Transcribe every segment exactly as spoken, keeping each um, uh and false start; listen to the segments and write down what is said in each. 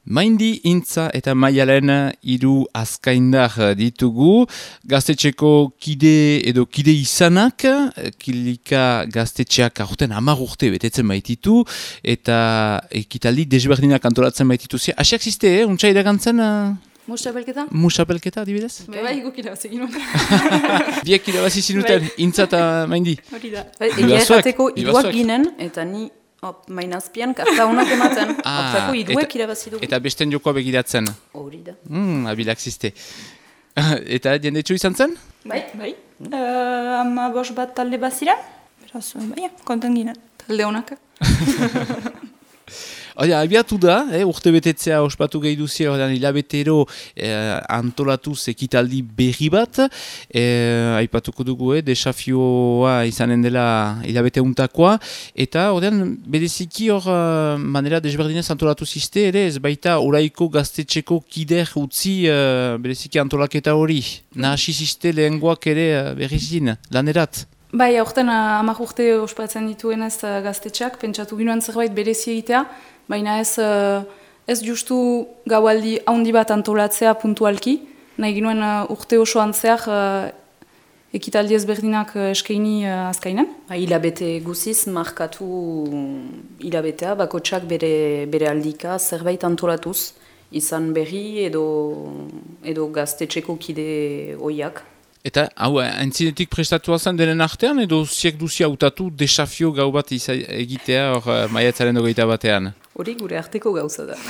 Maindi, Intza eta Maialen hiru azkaindar ditugu, gaztetxeko kide edo kide izanak, Kilika gaztetxeak aurten hamar urte betetzen baititu, eta ekitaldi desberdinak antolatzen baititu. Asiak ziste, eh? Untsa iragantzen? Uh... Musapelketa? Musapelketa, adibidez? Be, bai, guk irabazi ginuen. Biek irabazi zinuten, Intza eta Maindi. Hori da. Egia errateko iduak ginen, eta ni Op, mainazpian, karta honak ematen. Ah, Optako iduek irabazi dugu. Eta besten jokoa begiratzen. Hori da. Hmm, abilak ziste. Eta jendetxo izan zen? Bai, bai. Uh, ama bos bat talde bazira. Beraz, bai, konten ginen. Talde honak. Oia, abiatu da, eh, urte betetzea ospatu gehi duzi, ordean hilabetero eh, antolatuz ekitaldi berri bat, eh, aipatuko dugu, eh, desafioa izanen dela hilabete untakoa, eta ordean bereziki hor uh, manera desberdinez antolatu ziste, ere ez baita oraiko gaztetxeko kider utzi uh, bereziki antolaketa hori, nahasi ziste lehengoak ere uh, berrizin, lanerat. Bai, aurten hamar urte ospatzen dituenez uh, gaztetxeak, pentsatu ginoen zerbait berezi egitea, baina ez, uh, ez justu gaualdi haundi bat antolatzea puntualki, nahi ginoen uh, urte osoan zehar uh, ekitaldi ezberdinak uh, eskaini uh, azkainen. Ba, hilabete guziz markatu hilabetea, bakotsak bere, bere aldika zerbait antolatuz, izan berri edo, edo gaztetxeko kide oiak. Eta, hau, entzinetik prestatua zen denen artean, edo ziek duzi hautatu desafio gau bat egitea hor uh, maiatzaren dogeita batean? Hori gure arteko gauza da.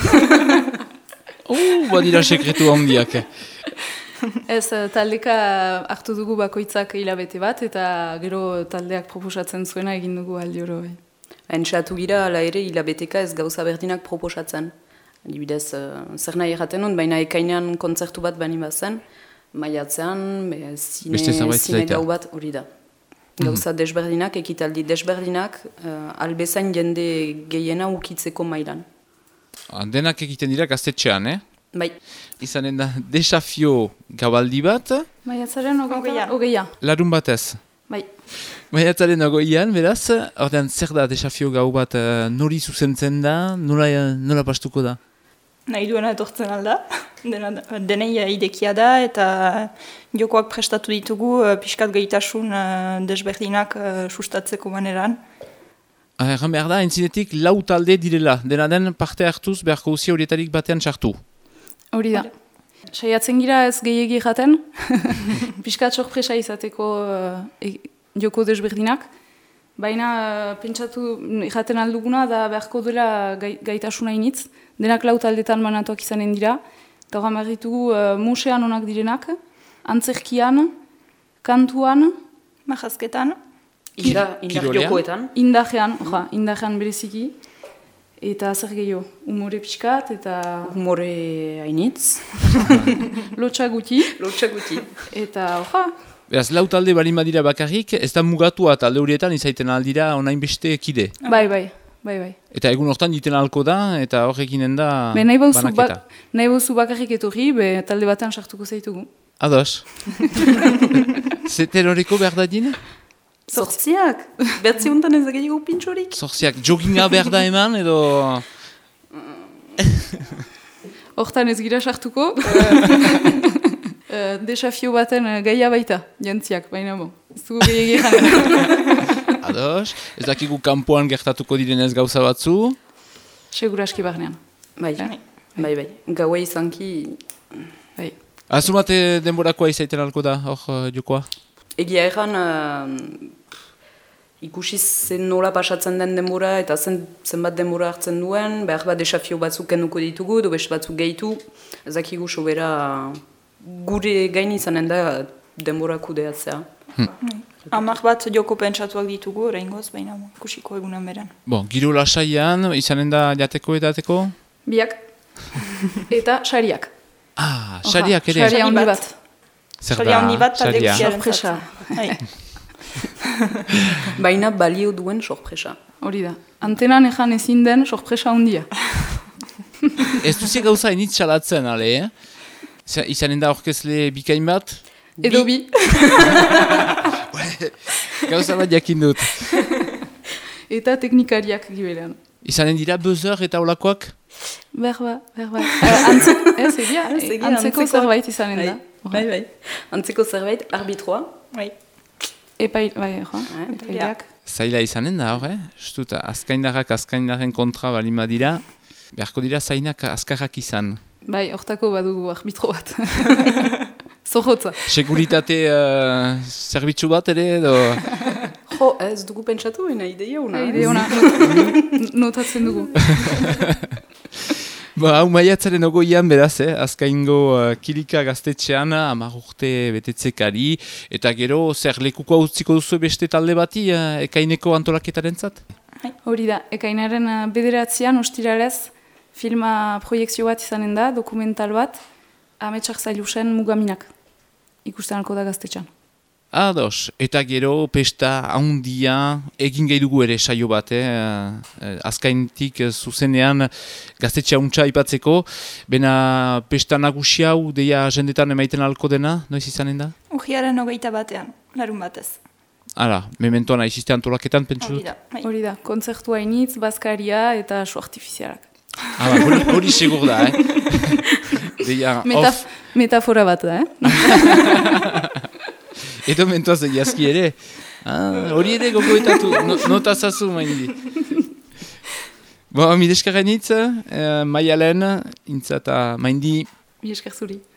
Oh, badira sekretu handiak. Ez, taldeka hartu dugu bakoitzak hilabete bat, eta gero taldeak proposatzen zuena egin dugu aldi oro. Entxatu gira, ala ere, hilabeteka ez gauza berdinak proposatzen. Adibidez, zer nahi erraten hon, baina ekainean kontzertu bat bani bazen, maiatzean, zine, zine gau bat hori da. Gauza desberdinak, ekitaldi desberdinak, uh, albezain jende gehiena ukitzeko mailan. Denak egiten dira gaztetxean, eh? Bai. Izanen da desafio gabaldi bat. Maiatzaren ogeian. Ogeia. Larun batez. Bai. Maiatzaren ogoian, beraz, ordean zer da desafio gau bat, uh, nori zuzentzen da, nola, nola pastuko da? Nahi duena etortzen alda, dena, denei idekia da, eta jokoak prestatu ditugu uh, pixkat gaitasun uh, desberdinak uh, sustatzeko maneran. Erran behar da, entzinetik lau talde direla, dena den parte hartuz beharko uzi horietarik batean sartu. Hori da. Saiatzen gira ez gehiegi jaten, pixkat sorpresa izateko uh, e, joko desberdinak, baina uh, pentsatu jaten alduguna da beharko dela gai, gaitasuna initz, denak lau taldetan banatuak izanen dira, eta horan behar ditugu uh, musean onak direnak, antzerkian, kantuan, majazketan, Inda, indar jokoetan. Indajean, oja, indajean bereziki, eta zer gehiago, umore pixkat, eta... Umore hainitz. Lotxa guti. Lotxa guti. Eta, oja. Beraz, lau talde balin badira bakarrik, ez da mugatua talde horietan izaiten aldira onain beste kide. Bai, bai, bai, bai. Eta egun hortan diten alko da, eta horrekinen da be, nahi banaketa. Ba, nahi bauzu bakarrik etorri, be, talde batean sartuko zaitugu. Ados. Zeter horreko behar da dine? Zortziak? Bertzi honetan ez gehiago pintxorik? Zortziak, joginga behar da eman, edo... Hortan ez gira sartuko. Uh, desafio baten uh, gaia baita, jantziak, baina bo. Ez dugu gehiagi jaren. Ados, ez dakigu kanpoan gertatuko direnez gauza batzu? Seguraski barnean. Bai, bai, bai. bai. Gaua izanki... Bai. Azumate denborakoa izaiten alko da, hor uh, jokoa? Egia erran, uh, ikusi zen nola pasatzen den denbora eta zen, zenbat denbora hartzen duen, behar bat desafio batzuk kenduko ditugu, do best batzuk gehitu, ezakigu sobera gure gain izanen da denbora kudeatzea. Hmm. Amak bat joko pentsatuak ditugu, oraingoz, baina ikusiko egunan beran. Bon, giro lasaian, izanen da jateko edateko? Biak. Eta sariak. Ah, sariak ere. Saria handi bat. Saria handi bat, talde sorpresa. Baina balio duen sorpresa. Hori da. Antenan ezan ezin den sorpresa handia. Ez duzi gauza initz salatzen, ale, eh? Izanen da orkezle bikain bat? Edo bi. Gauza bat jakin dut. Eta teknikariak giberean. Izanen dira buzzer eta olakoak? Berba, berba. Antzeko, ez, egia, antzeko zerbait izanen da. Bai, bai. Antzeko zerbait, arbitroa. Bai. Epai, bai, jo, epaileak. Zaila izanen da, hor, eh? Justuta, azkaindarrak azkaindarren kontra balima dira, beharko dira zainak azkarrak izan. Bai, hortako badugu arbitro bat. Zorrotza. Seguritate uh, zerbitzu bat ere, edo... Jo, ez dugu pentsatu, ena ideia una. Ideia una, notatzen dugu. Ba, hau maiatzaren ogoian beraz, eh? Azkaingo uh, kilika gaztetxean hamar urte betetzekari, eta gero zer lekuko utziko duzu beste talde bati uh, ekaineko antolaketaren zat? Hori da, ekainaren uh, bederatzean ostiralez filma proiektzio bat izanen da, dokumental bat, ametsak zailusen mugaminak ikusten alko da gaztetxean. Ados, eta gero pesta haundia egin gai dugu ere saio bat, eh? Azkaintik zuzenean gaztetxe hauntza ipatzeko, bena pesta nagusia hau deia jendetan emaiten alko dena, noiz izanen da? Ujiaren hogeita batean, larun batez. Hala, mementoan aiziste antolaketan, pentsu dut? Hori da, bai. Hori da, kontzertu hainitz, bazkaria eta su artifizialak. Hala, hori, hori segur da, eh? Deia, Metaf metafora bat da, eh? Edo mentuaz egiazki ere. Ah, hori ere gogoetatu, no, notazazu maindi. Bo, mideskaren hitz, eh, maialen, intza eta maindi. Midesker zuri.